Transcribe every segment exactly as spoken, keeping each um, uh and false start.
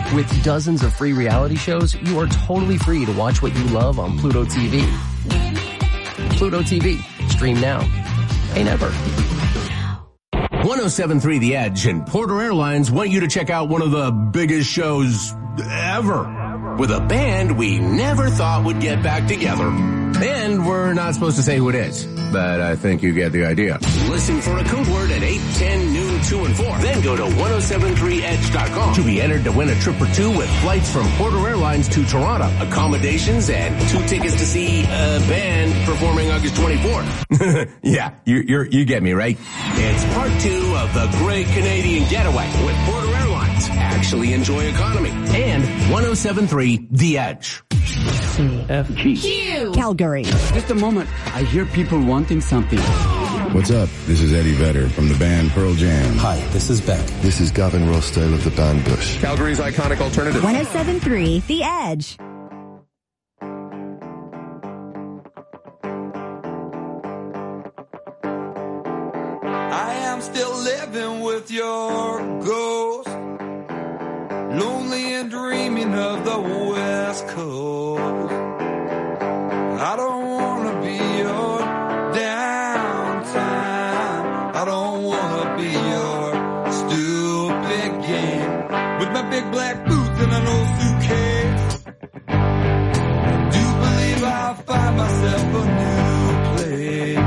With dozens of free reality shows, you are totally free to watch what you love on Pluto T V. Pluto T V. Stream now. Pay never. one oh seven point three The Edge and Porter Airlines want you to check out one of the biggest shows ever with a band we never thought would get back together. And we're not supposed to say who it is, but I think you get the idea. Listen for a code word at eight, ten, noon, two, and four. Then go to ten seventy-three edge dot com to be entered to win a trip or two with flights from Porter Airlines to Toronto, accommodations, and two tickets to see a band performing August twenty-fourth. Yeah, you you're, you get me, right? It's part two of the Great Canadian Getaway with Porter Airlines. Actually enjoy economy. And ten seventy-three The Edge. C F G Q Calgary. Just a moment. I hear people wanting something. What's up? This is Eddie Vedder from the band Pearl Jam. Hi, this is Beck. This is Gavin Rossdale of the band Bush. Calgary's iconic alternative. ten seventy-three The Edge. I am still living with your ghost, lonely and dreaming of the West Coast. I don't want to be your downtime. I don't want to be your stupid game. With my big black boots and an old suitcase, I do believe I'll find myself a new place.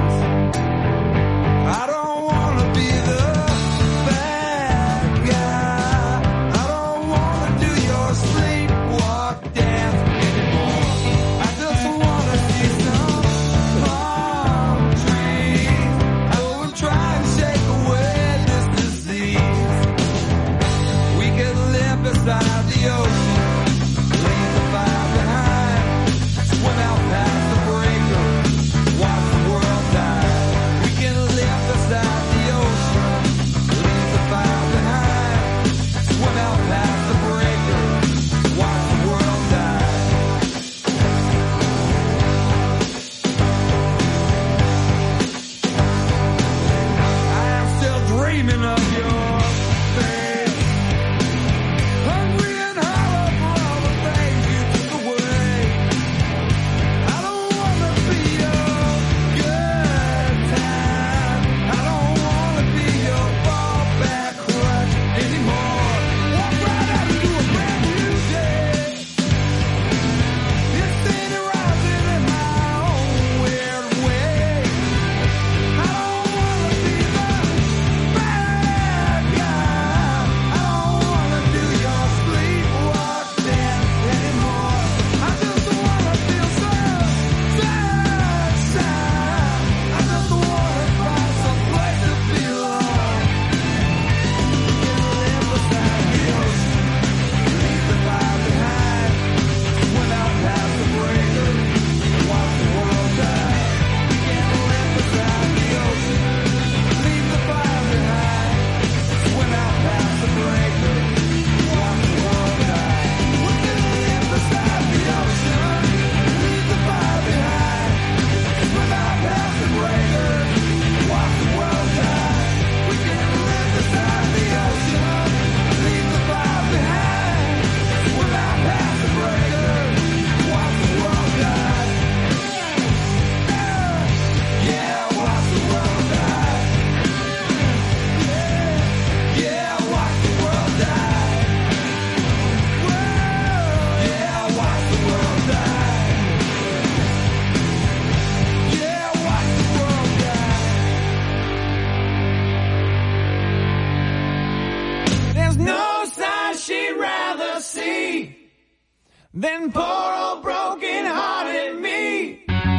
I don't want to be the bad guy. I don't want to do your sleepwalk dance anymore. I just want to see some palm trees. Go and try and shake away this disease. We could live beside the ocean, leave the fire behind, swim out past the breaker, watch the world die. We can live beside the ocean, leave the fire behind, swim out past the breaker, watch the world die. I am still dreaming of your face, hungry and hollow for all the things you took away. I don't want to be your good time. I don't want to be your fallback crutch anymore. Walk right out into a brand new day. It's standing rising in my own weird way. I don't want to be the bad guy. I don't want to do your sleepwalk dance anymore. I just want to feel some sunshine. I just want to find some place to belong. We can live beside the ocean, leave the fire behind, swim out past the breaker, watch the world die. We can live beside the ocean, leave the fire behind, swim out past the breaker, watch the world die. We can live beside the ocean, leave the fire behind, swim out past the breaker, watch the world die. We can live beside the ocean, leave the fire behind, swim out past the breaker, watch the world die. Yeah, watch the world die. Yeah, watch the world die. Yeah, watch the world die. Yeah, watch the world die. There's no sign she'd rather see than poor old broken-hearted me.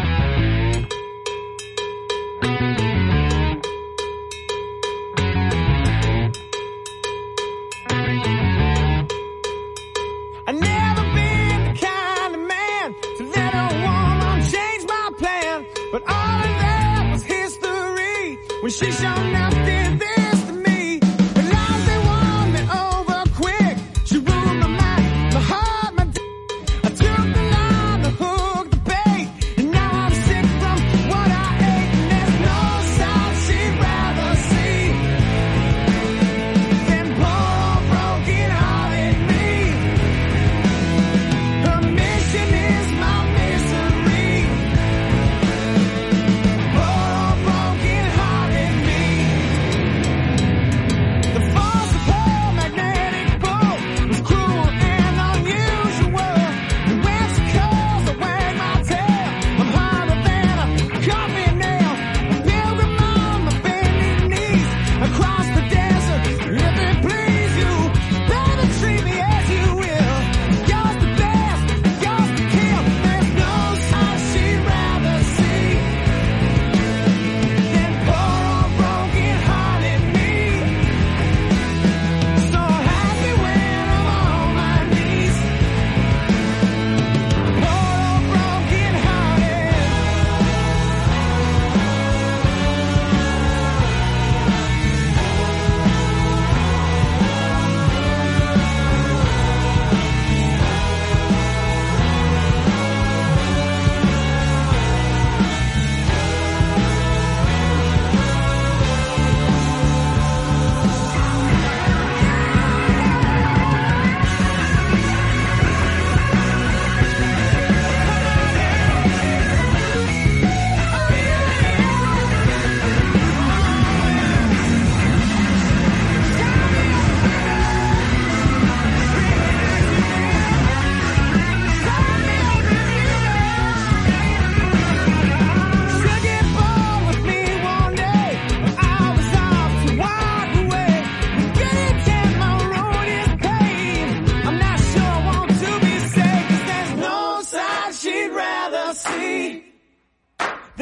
I've never been the kind of man to let a woman change my plan, but all of that was history when she showed enough did this to me. But life, they won me over quick. She ruled my mind, my heart, my d- I took the line, the hook, the bait,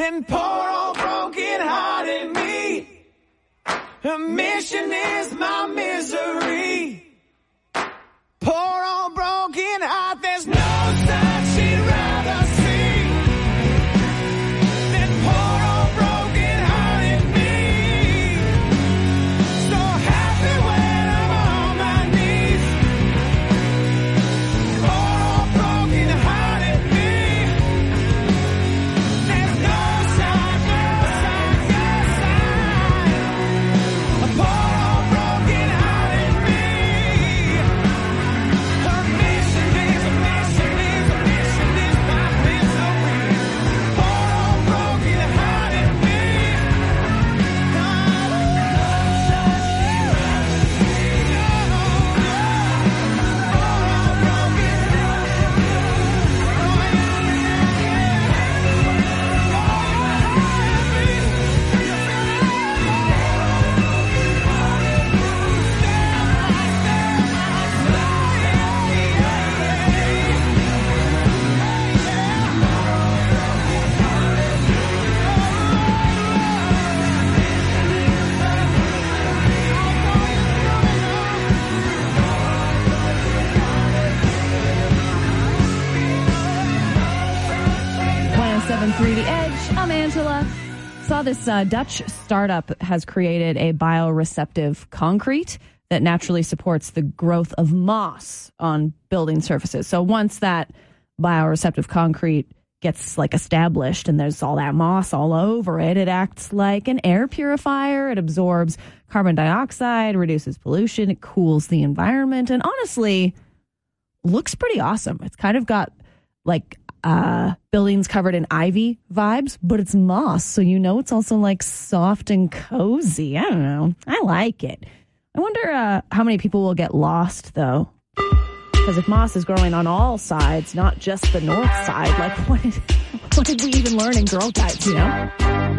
then poor old broken hearted me. Her mission is my misery. Poor old broken heart, there's no sight she'd rather see than poor old broken hearted me. So happy when I'm on my knees. Poor old broken hearted me. There's no sign, no sign, no sign. A poor old broken hearted me. Her mission is a mission is a mission is my misery. Poor old broken hearted me. one oh seven point three The Edge. I'm Angela. Saw this uh, Dutch startup has created a bioreceptive concrete that naturally supports the growth of moss on building surfaces. So once that bioreceptive concrete gets like established and there's all that moss all over it, it acts like an air purifier. It absorbs carbon dioxide, reduces pollution, it cools the environment, and honestly looks pretty awesome. It's kind of got like uh, buildings covered in ivy vibes, but it's moss, so you know it's also like soft and cozy. I don't know. I like it. I wonder uh, how many people will get lost, though. Because if moss is growing on all sides, not just the north side, like what did, what did we even learn in Girl Guides, you know?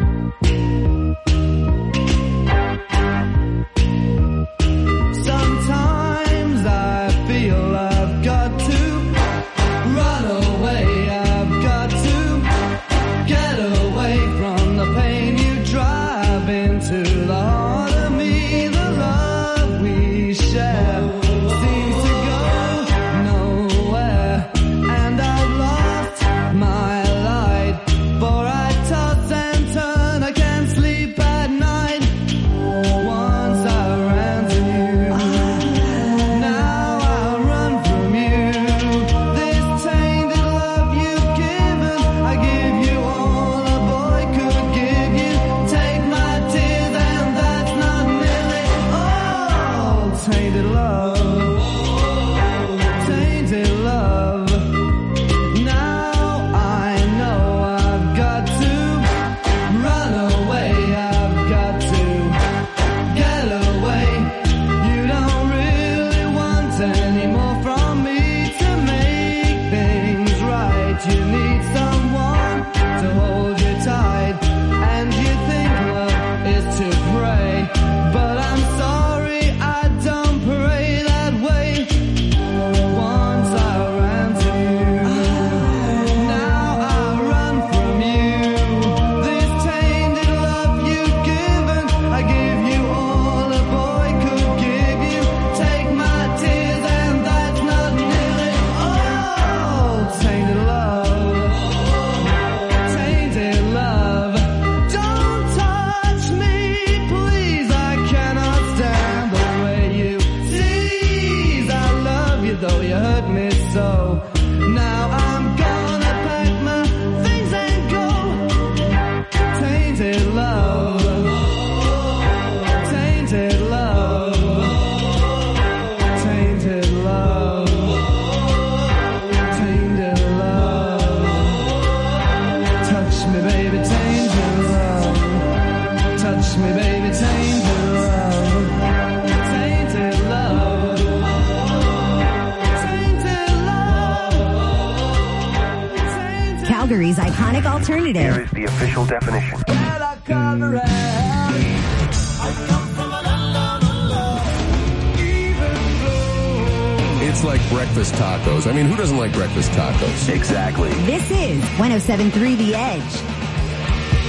Sometimes I feel I've got to run away. I've got to get away from the pain you drive into the heart of me. The love we share seems to go nowhere, and I've lost my light. For I toss and turn, I can't sleep at night. Once I ran to you, now I run from you. This tainted love you've given, I give you all a boy could give you. Take my tears and that's not nearly all. Tainted love, tainted love. Now I know I've got to run away. I've got to get away. You don't really want any more from me to make things right. You need someone to hold you tight, and you think love is to pray, but I'm sorry, I don't pray that way. Once I ran to you, now I run from you. This tainted love you've given, I give you all a boy could give you. Take my tears and that's not nearly all. Tainted love, tainted love. Don't touch me, please, I cannot stand the way you tease. I love you though you hurt me so. Now I'm gonna pack my things and go. Tainted love, tainted love, tainted love, tainted love. Touch me, baby, tainted love. Touch me, baby, tainted love. Tainted love, tainted love, tainted. Calgary's iconic alternative. Here is the official definition. Well, I come around. I come from an unknown love. Even though It's like breakfast tacos. I mean, who doesn't like breakfast tacos? Exactly. This is one oh seven point three The Edge.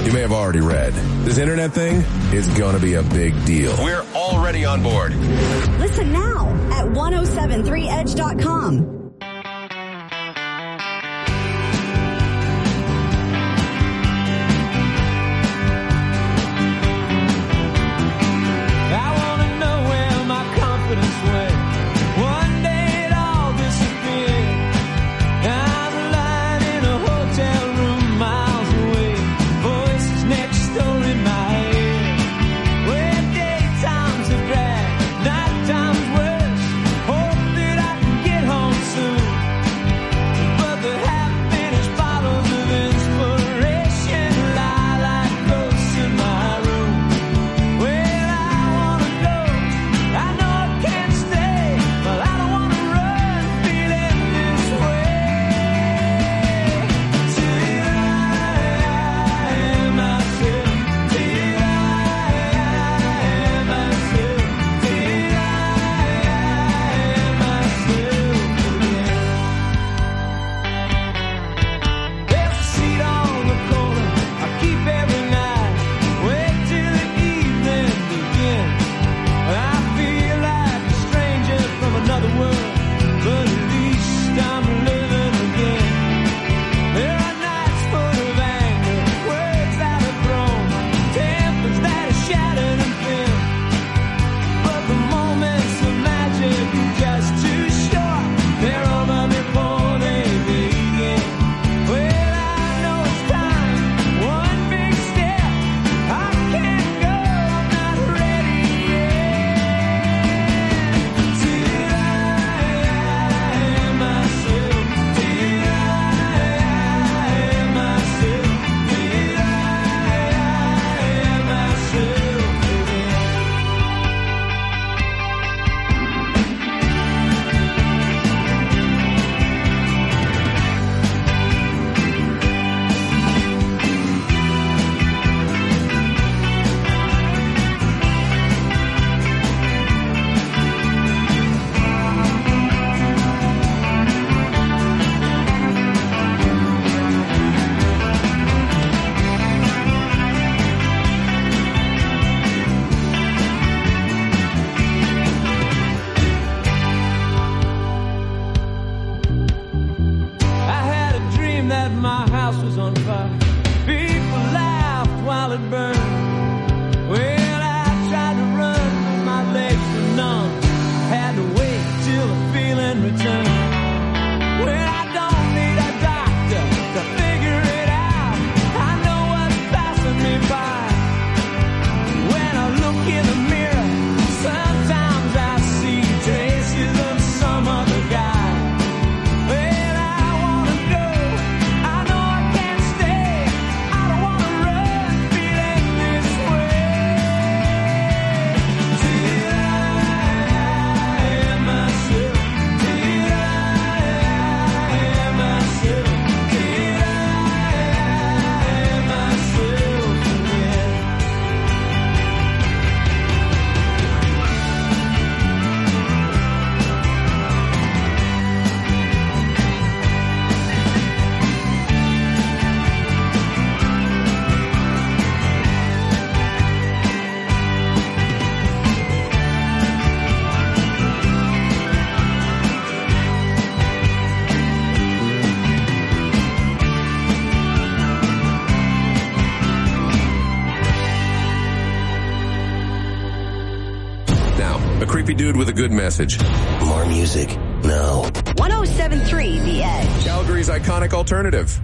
You may have already read. This internet thing is going to be a big deal. We're already on board. Listen now at ten seventy-three edge dot com. Creepy dude with a good message. More music now. ten seventy-three The Edge. Calgary's iconic alternative.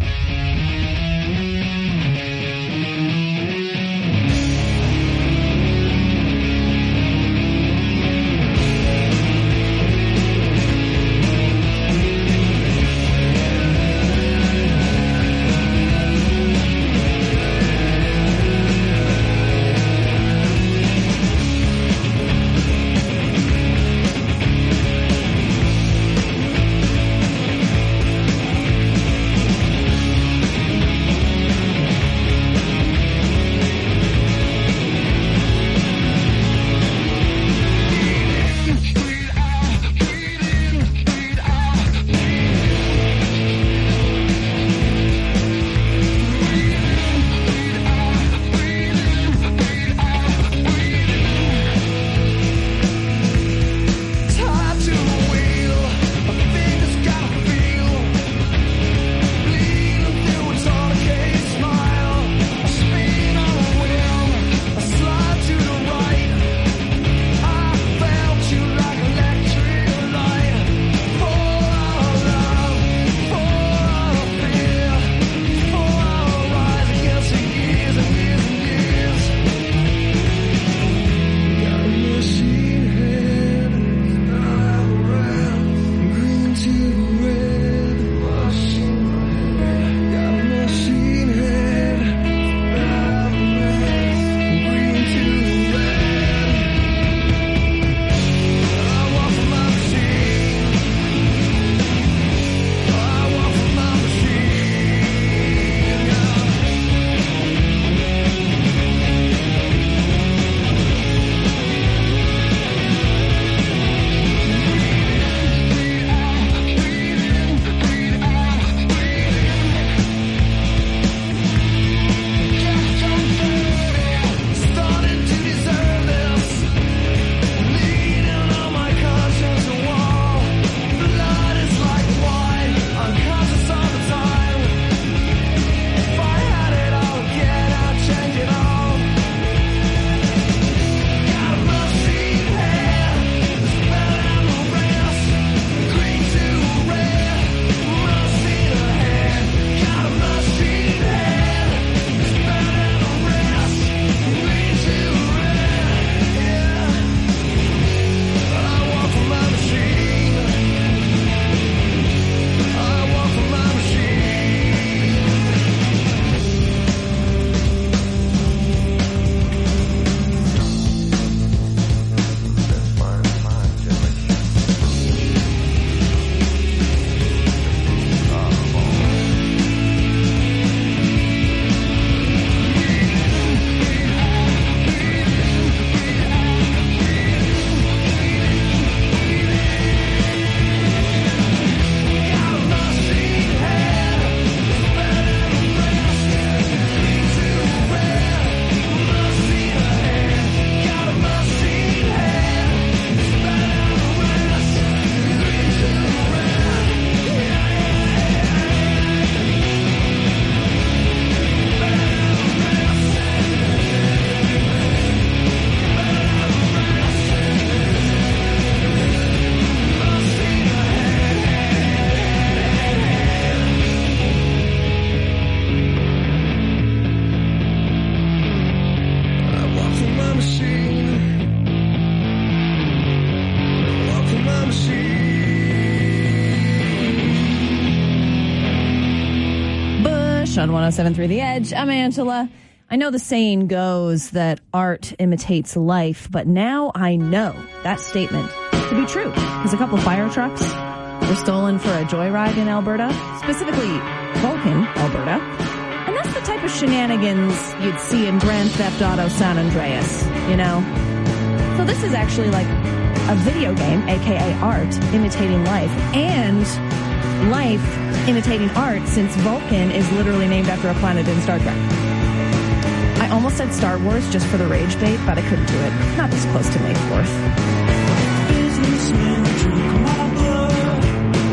on one oh seven point three The Edge. I'm Angela. I know the saying goes that art imitates life, but now I know that statement to be true because a couple of fire trucks were stolen for a joyride in Alberta, specifically Vulcan, Alberta. And that's the type of shenanigans you'd see in Grand Theft Auto San Andreas, you know? So this is actually like a video game, a k a art, imitating life, and life imitating art, since Vulcan is literally named after a planet in Star Trek. I almost said Star Wars just for the rage bait, but I couldn't do it. Not this close to May fourth. Businessmen drink my blood,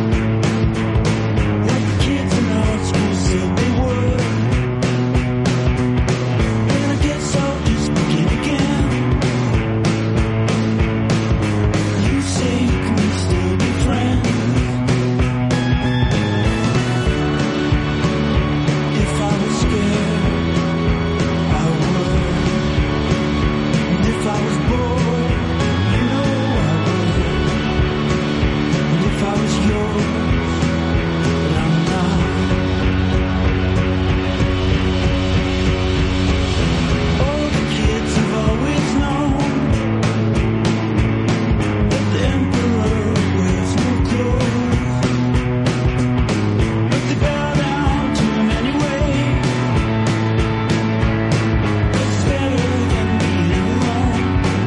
like the kids in art school said they would. And I guess I'll just begin again. You say, can we still be friends? If I was scared, I would. And if I was bored, you know I would. And if I was yours, but I'm not. All the kids have always known that the emperor wears no clothes, but they bow down to him anyway. It's better than being alone.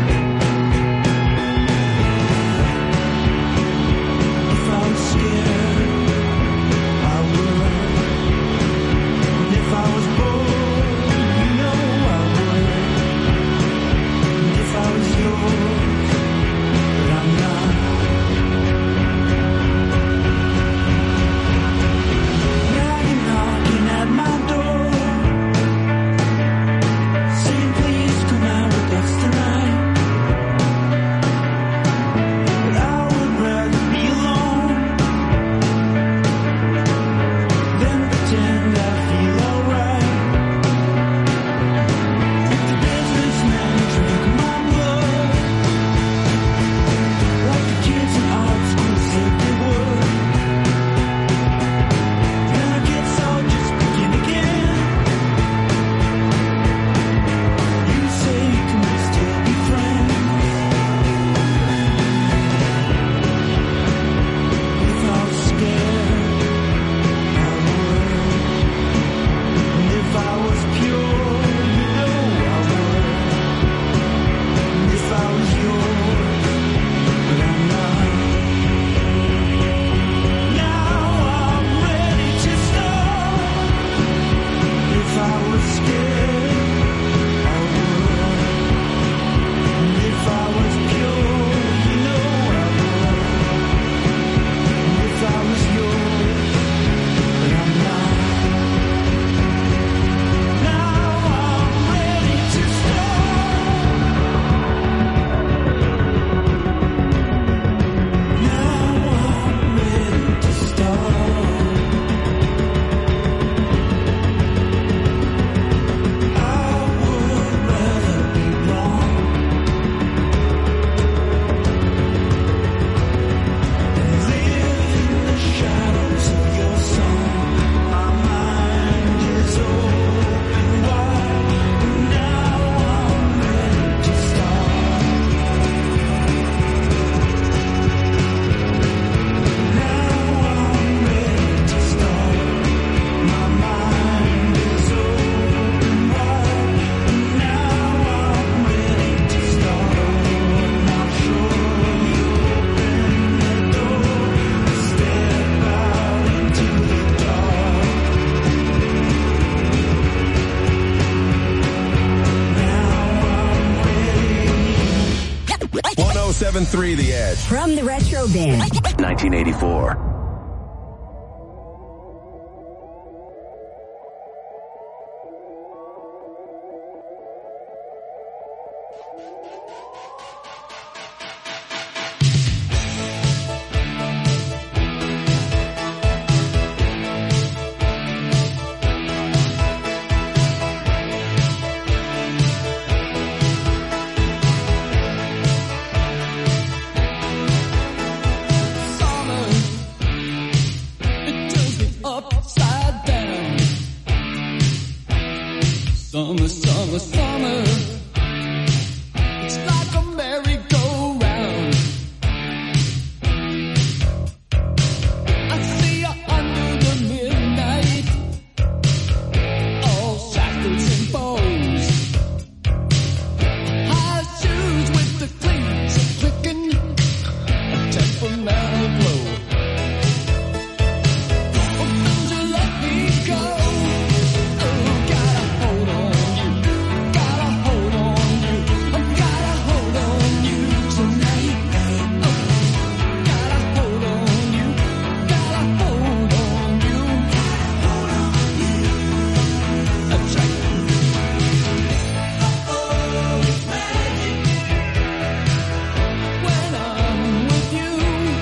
If I was scared, I would. And if I was bored, you know I would. And if I was yours, but I'm not. Now you're knocking at my door, saying please come out with us tonight. But I would rather be alone than pretend I feel alright. If the businessmen drink my blood, like the kids in art school said they would, then I guess I'll just begin again. You say, can we still be friends? If I was scared, I would. And if I was pure, you know I would. And if I was yours, but I'm not. Now I'm ready to start. If I was scared, I would. And if I was pure, you know I would. And if I was yours, but I'm not. Now I'm ready to start. Now I'm ready to start. I would rather be wrong than live in the shadows of your song. My mind is open wide, and now I'm ready to start. Now I'm ready to start. My mind is open wide, and now I'm ready to start. I'm sure you open the door, step out into the dark. Now I'm ready. one oh seven point three The Edge. From the Retro Bin. nineteen eighty-four. Summer summer, summer. It's like a merry-go-round. I see you under the midnight, all shackles and bows. High shoes with the cleats clicking, a temperamental blow. Oh, don't you let me go. Oh, gotta hold on you, gotta hold on you, I gotta hold on you tonight. Oh, gotta hold on you, gotta hold on you, hold on you. That's right. Oh, it's magic when I'm with you.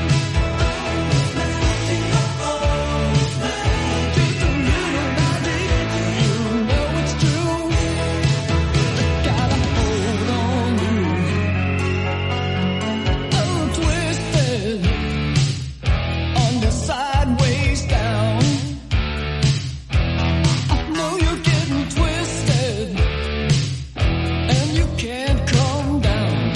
Oh, it's magic. Just a little magic, you know it's true. Gotta hold on you. Oh, twisted on the sideways down. I know you're getting twisted, and you can't calm down.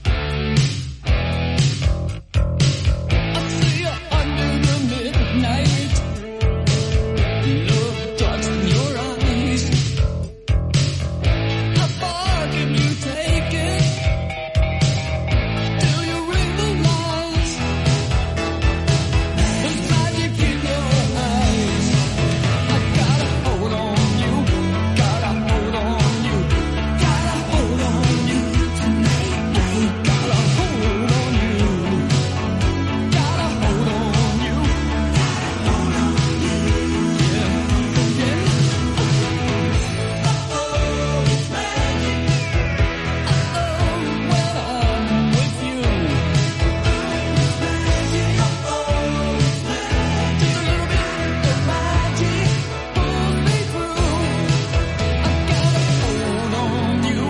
I see you under the midnight. Love darts in your eyes. How far can you take it? Do you realize there's magic in your eyes? I gotta hold on you, gotta hold on you, gotta hold on you tonight. Gotta hold on you, gotta hold on you, gotta hold on you, yeah, yeah. Oh, it's magic. Oh, when I'm with you. Oh, it's magic. Oh, it's magic. Just a little bit of magic pulls me through. I gotta hold on you.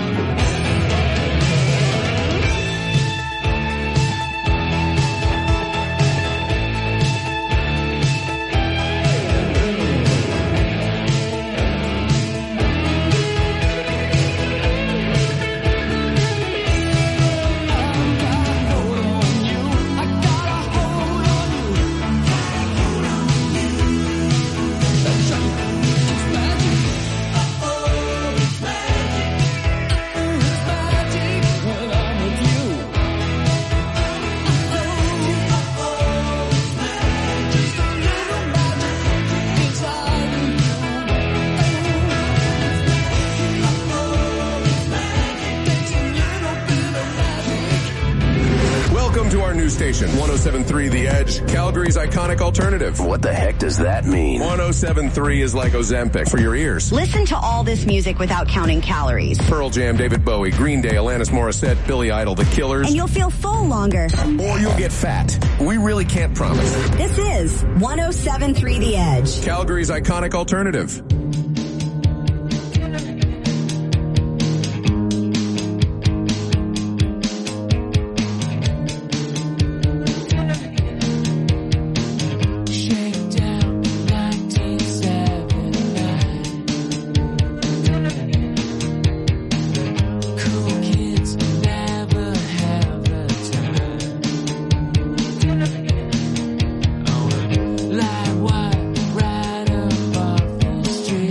Welcome to our new station, one oh seven point three The Edge, Calgary's iconic alternative. What the heck does that mean? one oh seven point three is like Ozempic for your ears. Listen to all this music without counting calories. Pearl Jam, David Bowie, Green Day, Alanis Morissette, Billy Idol, The Killers. And you'll feel full longer. Or you'll get fat. We really can't promise. This is one oh seven point three The Edge. Calgary's iconic alternative. Shakedown nineteen seventy-nine. Cool kids never have the time. Light wire right up off the street.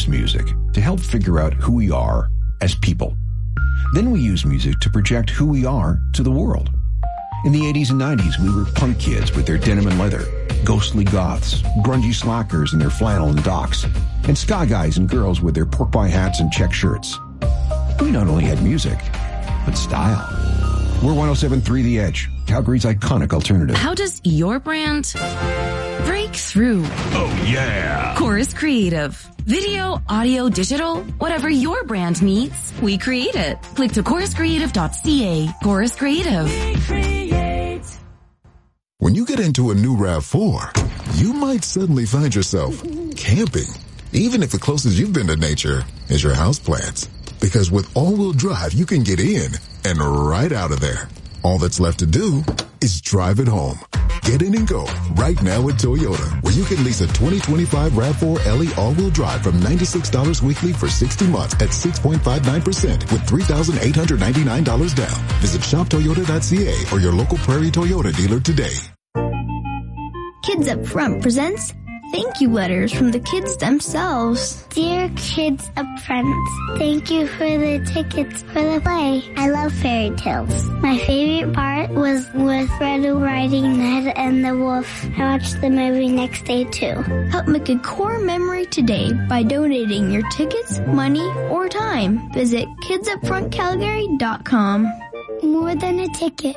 use music to help figure out who we are as people. Then we use music to project who we are to the world. In the eighties and nineties, we were punk kids with their denim and leather, ghostly goths, grungy slackers in their flannel and docks, and ska guys and girls with their pork pie hats and check shirts. We not only had music, but style. We're one oh seven point three The Edge, Calgary's iconic alternative. How does your brand break through? Oh, yeah. Chorus Creative. Video, audio, digital, whatever your brand needs, we create it. Click to chorus creative dot c a. Chorus Creative. We create. When you get into a new RAV four, you might suddenly find yourself camping, even if the closest you've been to nature is your houseplants. Because with all-wheel drive, you can get in and right out of there. All that's left to do is drive it home. Get in and go right now at Toyota, where you can lease a twenty twenty-five RAV four L E all-wheel drive from ninety-six dollars weekly for sixty months at six point five nine percent with three thousand eight hundred ninety-nine dollars down. Visit shop toyota dot c a or your local Prairie Toyota dealer today. Kids Up Front presents thank you letters from the kids themselves. Dear Kids Up Front, thank you for the tickets for the play. I love fairy tales. My favorite part was with Red Riding Hood and the wolf. I watched the movie next day too. Help make a core memory today by donating your tickets, money, or time. Visit kids up front calgary dot com. More than a ticket.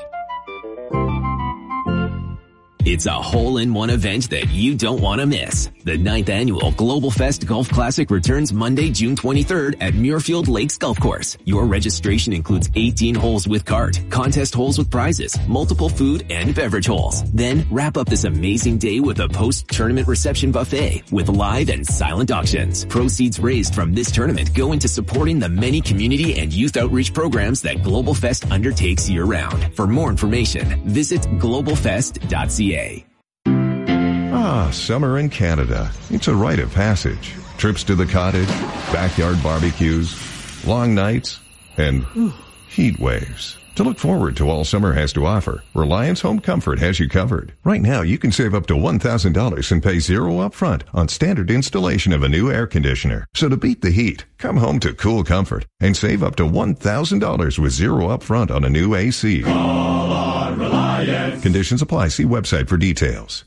It's a hole-in-one event that you don't want to miss. The ninth annual Global Fest Golf Classic returns Monday, June twenty-third at Muirfield Lakes Golf Course. Your registration includes eighteen holes with cart, contest holes with prizes, multiple food and beverage holes. Then wrap up this amazing day with a post-tournament reception buffet with live and silent auctions. Proceeds raised from this tournament go into supporting the many community and youth outreach programs that Global Fest undertakes year-round. For more information, visit global fest dot c a. Ah, summer in Canada. It's a rite of passage. Trips to the cottage, backyard barbecues, long nights, and heat waves. To look forward to all summer has to offer, Reliance Home Comfort has you covered. Right now, you can save up to one thousand dollars and pay zero up front on standard installation of a new air conditioner. So to beat the heat, come home to cool comfort and save up to one thousand dollars with zero up front on a new A C. Call on Reliance. Conditions apply. See website for details.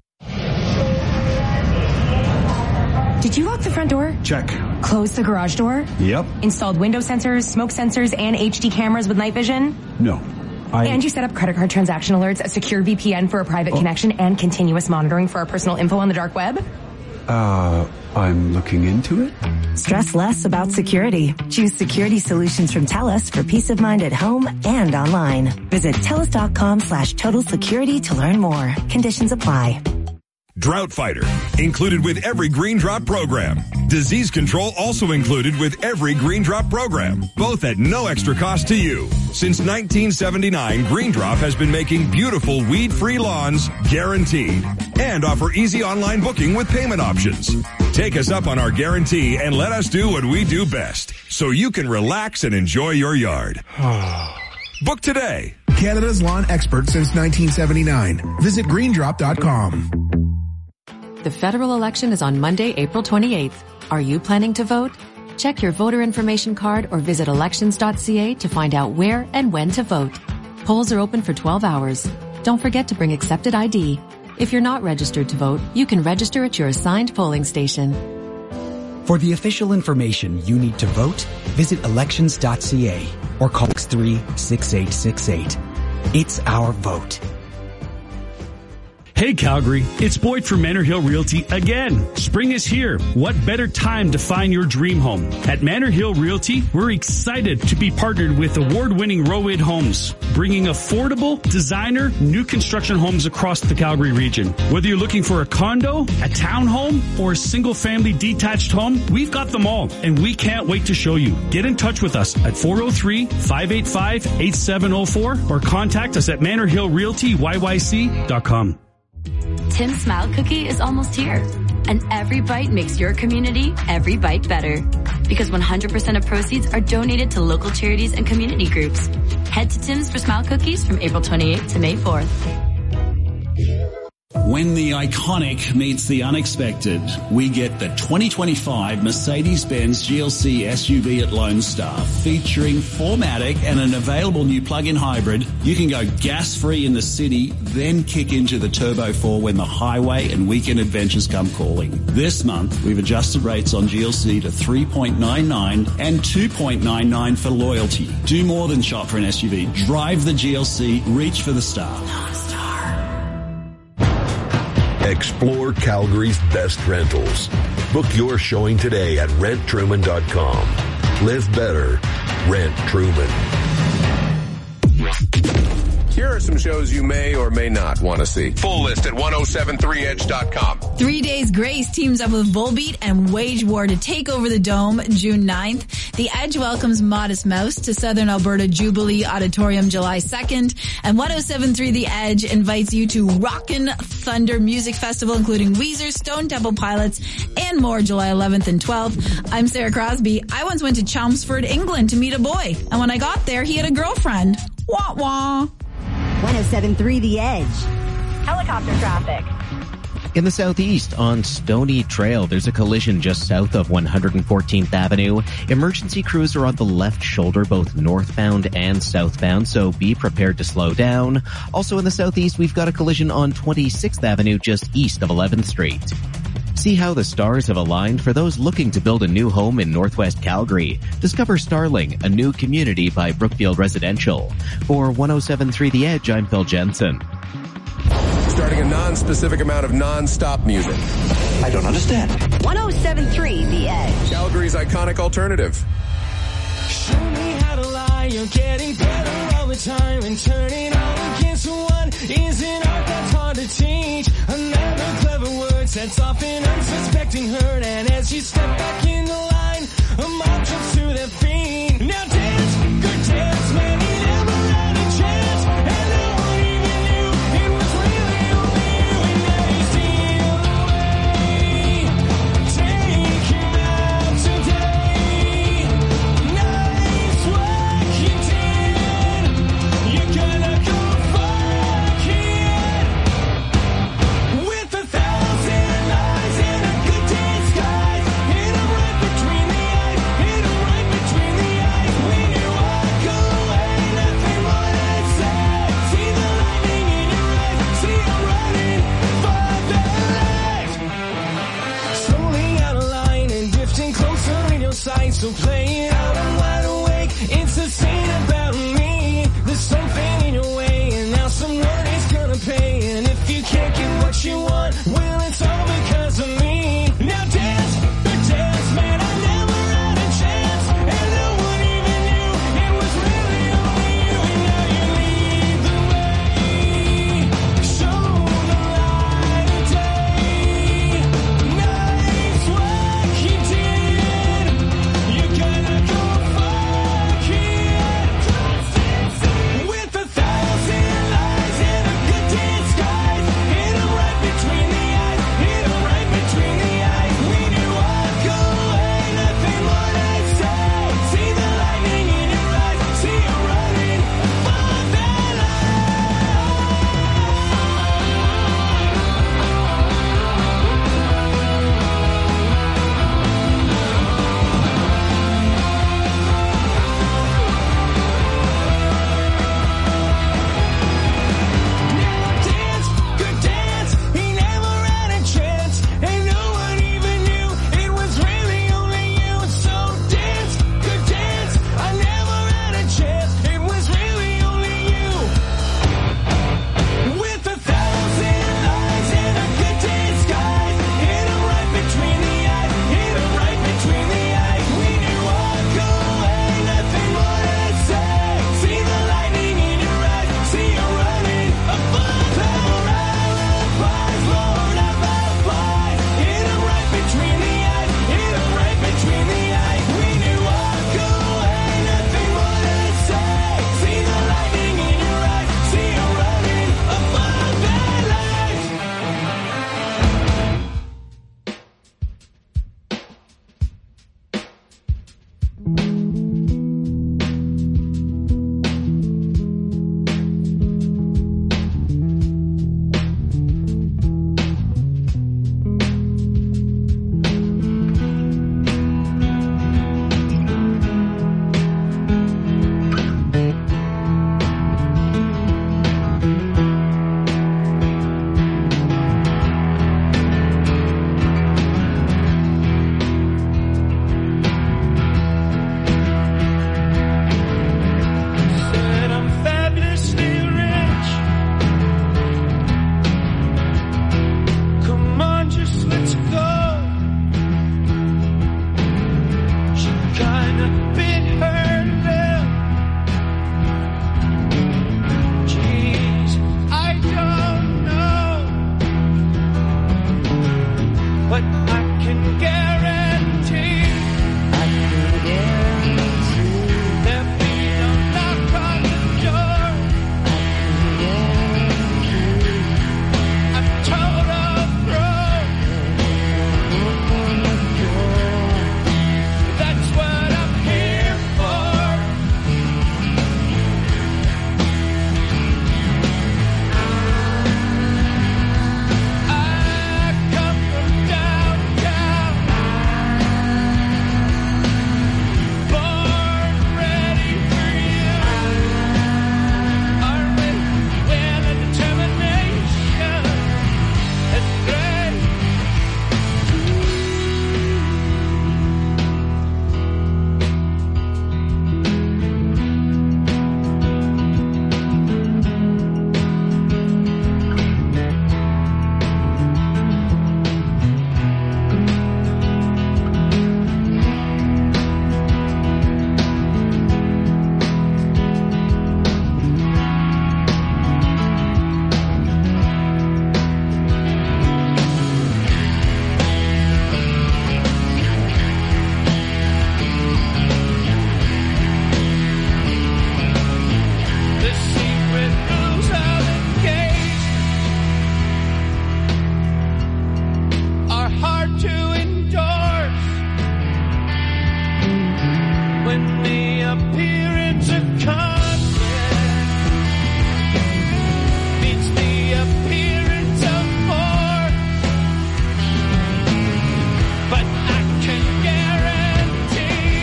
Did you lock the front door? Check. Close the garage door? Yep. Installed window sensors, smoke sensors, and H D cameras with night vision? No. I... And you set up credit card transaction alerts, a secure V P N for a private oh. connection, and continuous monitoring for our personal info on the dark web? Uh, I'm looking into it. Stress less about security. Choose security solutions from TELUS for peace of mind at home and online. Visit telus dot com slash total security to learn more. Conditions apply. Drought Fighter, included with every Green Drop program. Disease control also included with every Green Drop program, both at no extra cost to you. Since nineteen seventy-nine, Green Drop has been making beautiful weed-free lawns guaranteed and offer easy online booking with payment options. Take us up on our guarantee and let us do what we do best so you can relax and enjoy your yard. Book today. Canada's lawn expert since nineteen seventy-nine. Visit green drop dot com. The federal election is on Monday, April twenty-eighth. Are you planning to vote? Check your voter information card or visit elections dot c a to find out where and when to vote. Polls are open for twelve hours. Don't forget to bring accepted I D. If you're not registered to vote, you can register at your assigned polling station. For the official information you need to vote, visit elections dot c a or call six three six eight six eight. It's our vote. Hey Calgary, it's Boyd from Manor Hill Realty again. Spring is here. What better time to find your dream home? At Manor Hill Realty, we're excited to be partnered with award-winning Rowid Homes, bringing affordable, designer, new construction homes across the Calgary region. Whether you're looking for a condo, a townhome, or a single-family detached home, we've got them all, and we can't wait to show you. Get in touch with us at four oh three, five eight five, eight seven oh four or contact us at manor hill realty y y c dot com. Tim's Smile Cookie is almost here. And every bite makes your community every bite better. Because one hundred percent of proceeds are donated to local charities and community groups. Head to Tim's for Smile Cookies from April twenty-eighth to May fourth. When When the iconic meets the unexpected, we get the twenty twenty-five Mercedes-Benz G L C S U V at Lone Star, featuring four matic and an available new plug-in hybrid. You can go gas-free in the city, then kick into the Turbo four when the highway and weekend adventures come calling. This month, we've adjusted rates on G L C to three point nine nine and two point nine nine for loyalty. Do more than shop for an S U V. Drive the G L C. Reach for the star. Explore Calgary's best rentals. Book your showing today at rent truman dot com. Live better. Rent Truman. Here are some shows you may or may not want to see. Full list at ten seventy-three edge dot com. Three Days Grace teams up with Volbeat and Wage War to take over the Dome June ninth. The Edge welcomes Modest Mouse to Southern Alberta Jubilee Auditorium July second. And ten seventy-three The Edge invites you to Rockin' Thunder Music Festival, including Weezer, Stone Temple Pilots, and more July eleventh and twelfth. I'm Sarah Crosby. I once went to Chelmsford, England to meet a boy. And when I got there, he had a girlfriend. Wah wah. ten seventy-three The Edge. Helicopter traffic. In the southeast on Stony Trail, there's a collision just south of one hundred fourteenth Avenue. Emergency crews are on the left shoulder, both northbound and southbound, so be prepared to slow down. Also in the southeast, we've got a collision on twenty-sixth Avenue just east of eleventh Street. See how the stars have aligned for those looking to build a new home in Northwest Calgary. Discover Starling, a new community by Brookfield Residential. For ten seventy-three The Edge, I'm Phil Jensen. Starting a non-specific amount of non-stop music. I don't understand. ten seventy-three The Edge. Calgary's iconic alternative. Show me how to lie, you're getting better all the time, and turning on against one is an art that's hard to teach. Another clever word sets off an unsuspecting hurt, and as you step back in the line, a mob jumps to their feet. Now dance, good dance, man, you never had a chance, and no one even knew it was really only you, and now you steal away. Take him out today. Nice work you did. You're gonna go fuck it. With a thousand eyes and a good disguise, hit 'em right between the eyes, hit 'em right between the eyes. When you walk away, nothing more to say. See the lightning in your eyes, see 'em running for their lives. Slowly out of line and drifting closer in your sight, so play it out, I'm wide awake. It's a scene about me. There's something in your way, and now someone is gonna pay. And if you can't get what you want, well, it's all because of me. Now dance, the dance, man, I never had a chance, and no one even knew it was really only you, and now you lead the way. Show the light of day. Nice work you did. You're gonna go appearance of conflict meets the appearance of more. But I can guarantee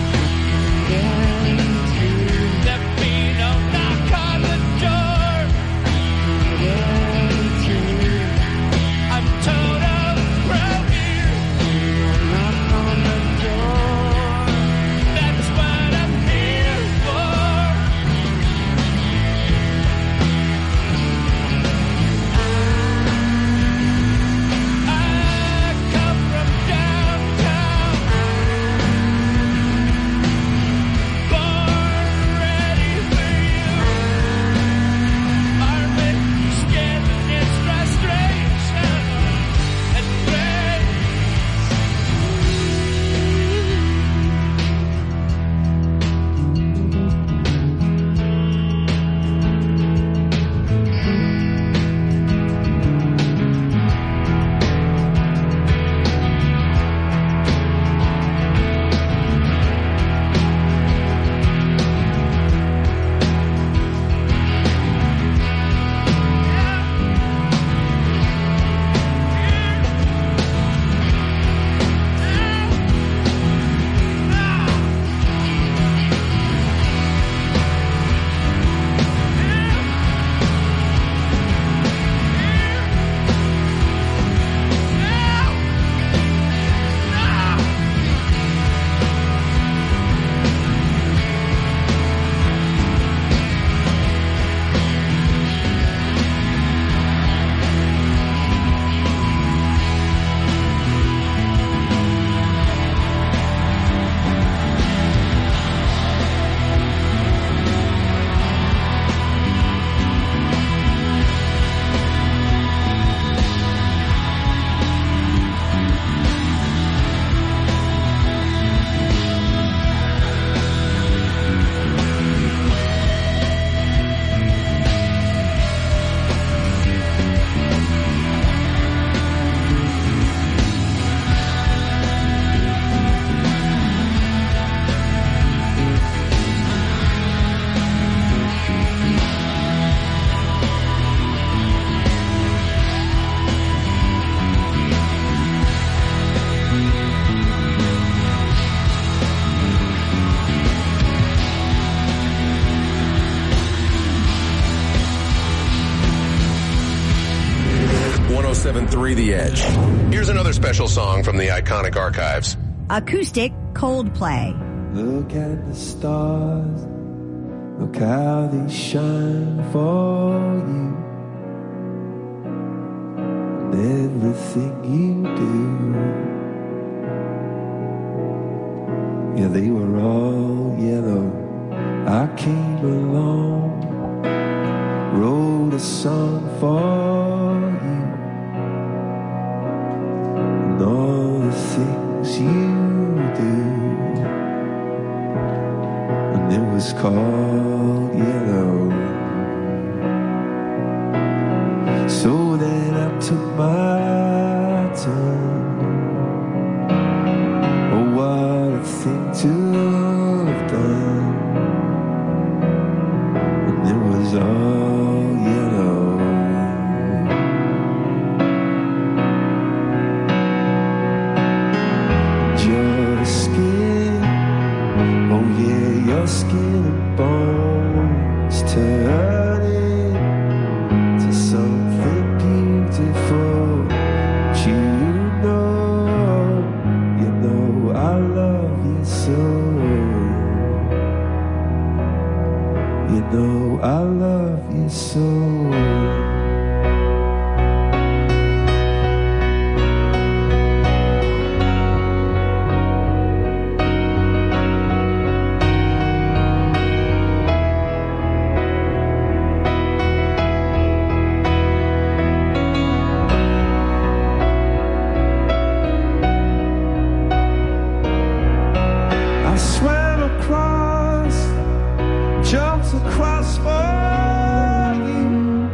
there'll be no knock on the door. I'm total pro here. Knock on the door. That's what I'm here for. I come from downtown, born ready for you. Armed with skin and frustration and grace. one oh seven point three The Edge. Here's another special song from the iconic archives. Acoustic Coldplay. Look at the stars. Look how they shine for you. And everything you do. Yeah, they were all yellow. I came along, wrote a song for you. And all the things you do. And it was called Yellow. So then I took my time. Oh, what a thing to have done. And it was all yellow. Your skin, oh yeah, your skin and bones turning to something beautiful. But you know, you know I love you so. You know I love you so. I swam across, jumped across for you.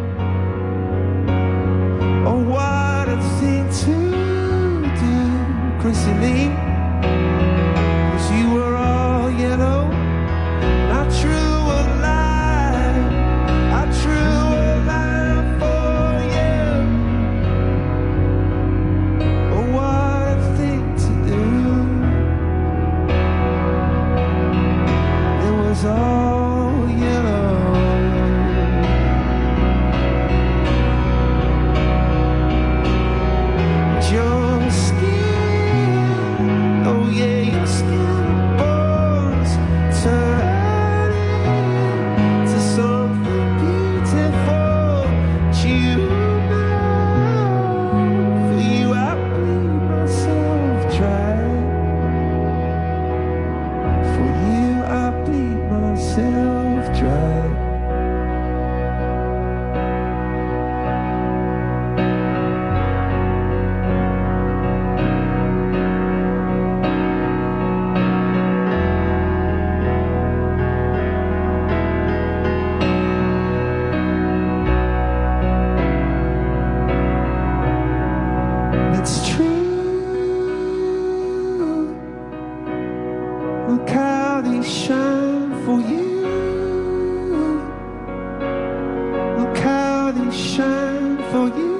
it's true. Look how they shine for you. Look how they shine for you.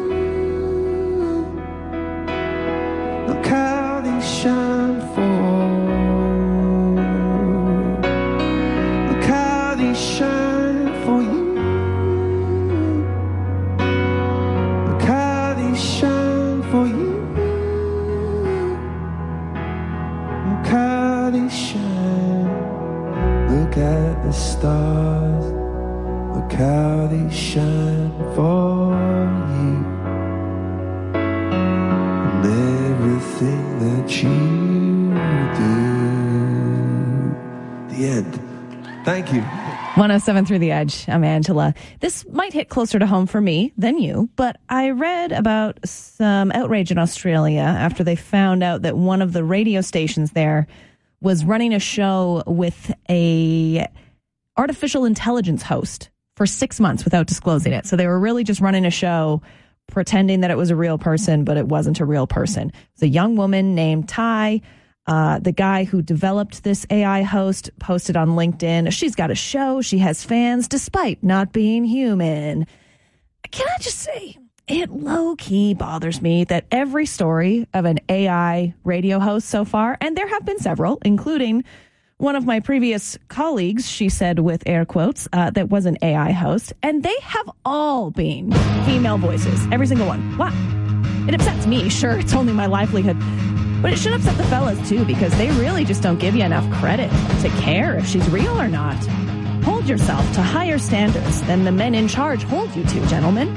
Look how they shine for. Look how they shine for you. Look how they shine for you. Look how they shine. Look at the stars. Look how they shine for you. And everything that you do. The end. Thank you. one oh seven through the Edge. I'm Angela. This might hit closer to home for me than you, but I read about some outrage in Australia after they found out that one of the radio stations there was running a show with a artificial intelligence host for six months without disclosing it. So they were really just running a show pretending that it was a real person, but it wasn't a real person. It's a young woman named Ty. Uh, the guy who developed this A I host posted on LinkedIn. She's got a show. She has fans despite not being human. Can I just say, it low-key bothers me that every story of an A I radio host so far, and there have been several, including one of my previous colleagues, she said with air quotes, uh, that was an A I host, and they have all been female voices, every single one. Wow. It upsets me, sure, it's only my livelihood. But it should upset the fellas, too, because they really just don't give you enough credit to care if she's real or not. Hold yourself to higher standards than the men in charge hold you to, gentlemen.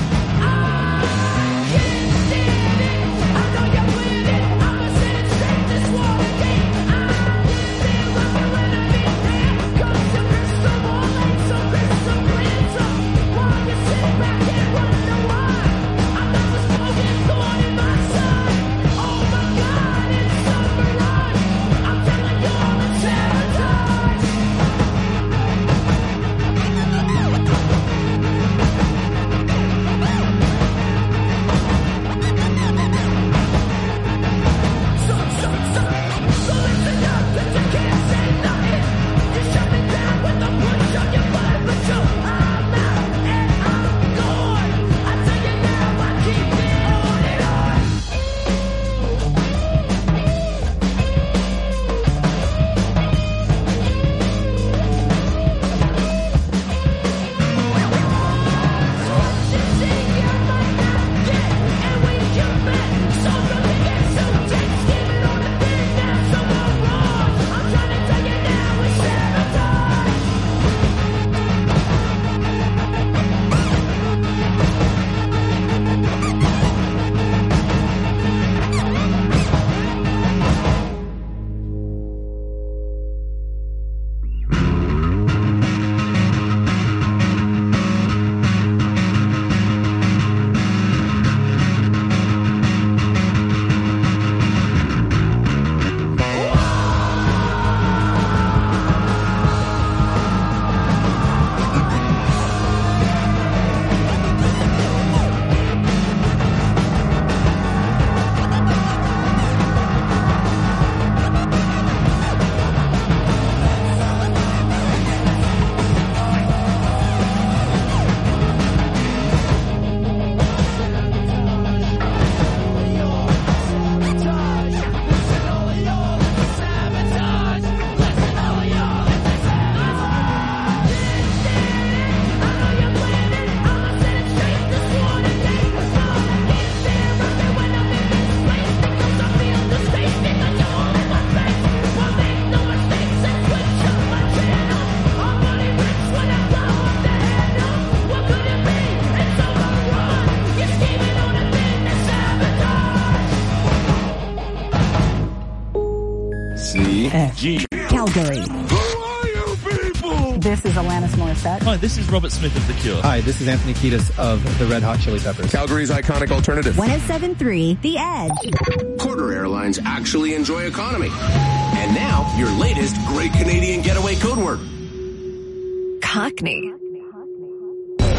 G. Calgary. Who are you people? This is Alanis Morissette. Hi, this is Robert Smith of The Cure. Hi, this is Anthony Kiedis of the Red Hot Chili Peppers. Calgary's iconic alternative. one oh seven point three The Edge. Porter Airlines actually enjoy economy. And now, your latest Great Canadian Getaway code word. Cockney.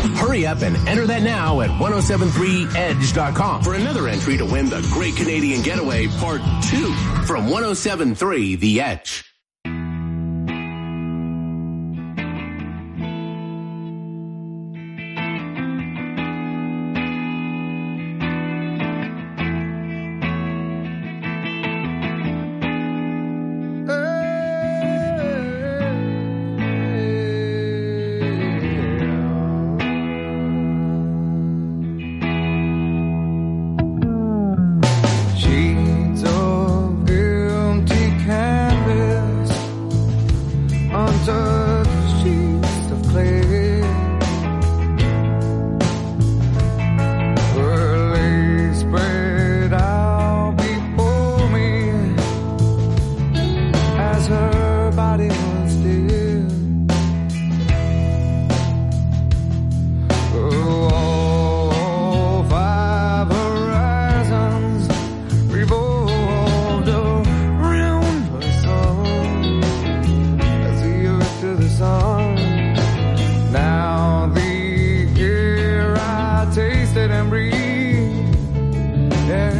Hurry up and enter that now at ten seventy-three edge dot com for another entry to win the Great Canadian Getaway Part two from ten seventy-three The Edge.